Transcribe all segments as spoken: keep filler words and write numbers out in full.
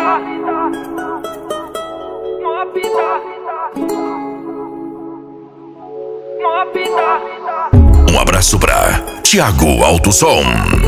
Um abraço pra Thiago Alto Som.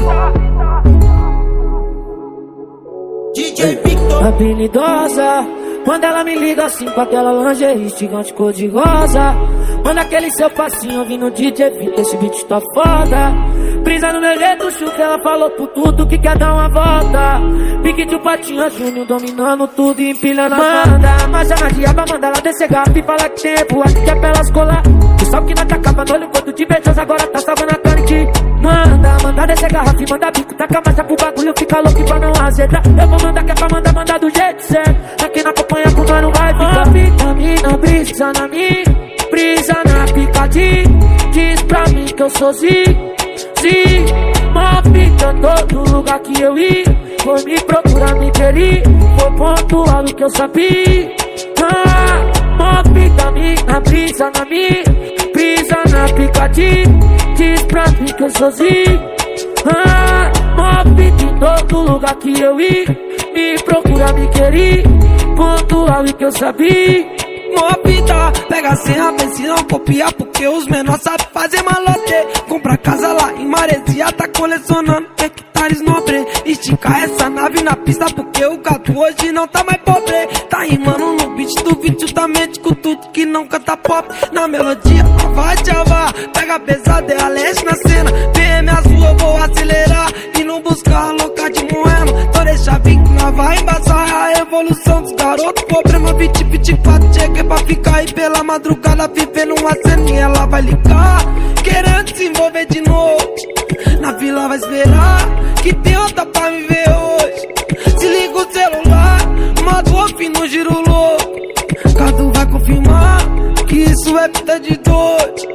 D J Victor habilidosa, quando ela me liga assim com aquela lingerie gigante cor de rosa. Manda aquele seu passinho vindo D J Victor, esse beat tá foda. Brisa no meu jeito, chuca, ela falou por tudo que quer dar uma volta. Pique de patinha, Júnior dominando tudo e empilhando a banda. Mas a magia pra mandar ela descer garrafa e falar que tem tempo, acho que é pra elas colar. O sol que não atacava no olho, quando de beijoso agora tá salvando a carne. Manda, manda descer garrafa e manda bico, taca marcha pro bagulho, fica louco pra não azedar. Eu vou mandar que é pra mandar, mandar do jeito certo. Aqui não acompanha com nós não vai ficar. Vitamina, brisa na mim, brisa na picadinha. Diz pra mim que eu sou zi. Sim, uma fita em todo lugar que eu ir. Foi me procurar, me querer. Foi pontual o que eu sabia. Ah, uma fita minha, brisa na minha, brisa na picadinha. Diz pra mim que eu sou zi. Ah, uma fita em todo lugar que eu ir. Me procurar, me querer. Pontual o que eu sabia. Mó vida, pega a senha, vê se não copiar, porque os menores sabem fazer malote. Compra casa lá em Maresia, tá colecionando hectares nobre. Estica essa nave na pista, porque o gato hoje não tá mais pobre. Tá rimando no beat do vídeo da mente, com tudo que não canta pop. Na melodia, vai Java, pega pesado, é a leste na cena. B M azul, eu vou acelerar e não buscar a louca de Moema. Tô deixa vir que nós vai embaçar a evolução dos garotos. Problema vinte, vinte e quatro, cheguei pra ficar aí pela madrugada vivendo uma ceninha. Ela vai ligar, querendo se envolver de novo. Na vila vai esperar, que tem outra pra me ver hoje. Se liga o celular, manda o off no giro louco. Cadu vai confirmar que isso é vida de doido.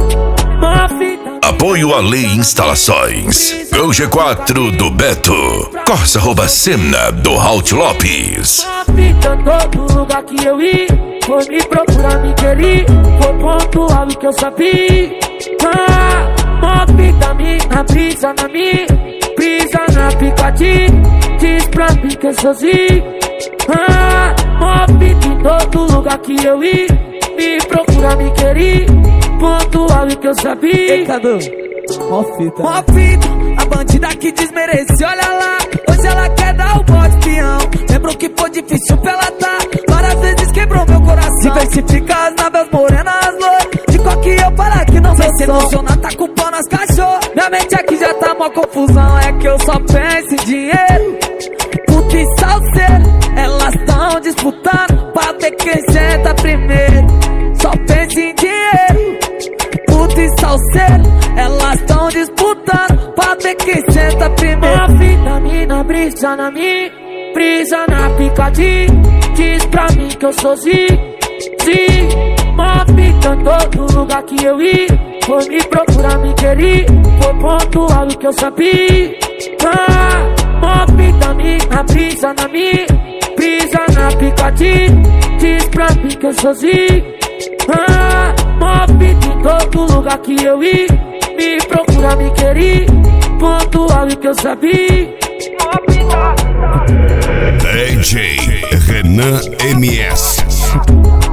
Apoio a Lei Instalações. Go G quatro do Beto. Corsa rouba cena do Halt Lopes. Em todo lugar que eu ir. Foi me procurar, me querer. Foi pontual o que eu sabia. Ah, uma fita minha, brisa na minha, brisa na picadinha. Diz pra mim que eu sou zi. Ah, uma fita em todo lugar que eu ir. Me procurar, me querer. Pontual o que eu sabia. Ei, Cadu, mó fita. Mó fita, a bandida que desmerece, olha lá. Hoje ela quer dar o bote peão. Lembrou que foi difícil pra ela tá. Várias vezes quebrou meu coração. Diversifica as naves morenas loiras. De qual que eu falar que não vai se emocionar, tá culpando as cachorras. Minha mente aqui já tá mó confusão. É que eu só penso em dinheiro. Puta e salseiro, elas tão disputando pra ver quem senta primeiro. Só penso em dinheiro. Puta e salseiro, elas tão disputando pra ver quem senta primeiro. Uma vitamina, brisa na minha, brisa na picadinha. Diz pra mim que eu sou zi, zi. Uma fita em todo lugar que eu ir. Foi me procurar, me querer. Foi pontual o que eu sabia. Ah, uma vitamina, brisa na minha, brisa na picadinha. Diz pra mim que eu sou zi. Ah, uma fita em todo lugar que eu ir. Me procurar, me querer. Pontual o que eu sabia. D J Renan M S.